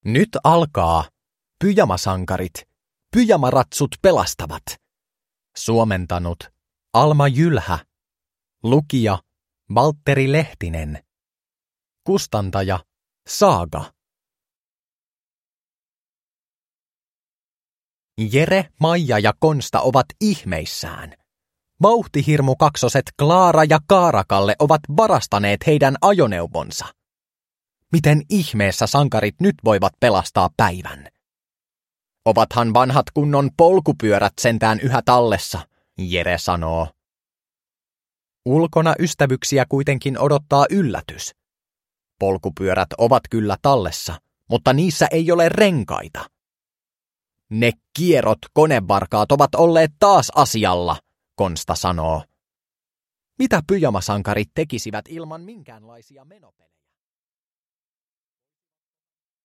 Nyt alkaa Pyjamasankarit, pyjamaratsut pelastavat. Suomentanut Alma Jylhä. Lukija Valtteri Lehtinen. Kustantaja Saaga. Jere, Maija ja Konsta ovat ihmeissään. Vauhtihirmu-kaksoset Klaara ja Kaarakalle ovat varastaneet heidän ajoneuvonsa. Miten ihmeessä sankarit nyt voivat pelastaa päivän? Ovathan vanhat kunnon polkupyörät sentään yhä tallessa, Jere sanoo. Ulkona ystävyksiä kuitenkin odottaa yllätys. Polkupyörät ovat kyllä tallessa, mutta niissä ei ole renkaita. Ne kierrot konevarkaat ovat olleet taas asialla, Konsta sanoo. Mitä pyjamasankarit tekisivät ilman minkäänlaisia menopelejä?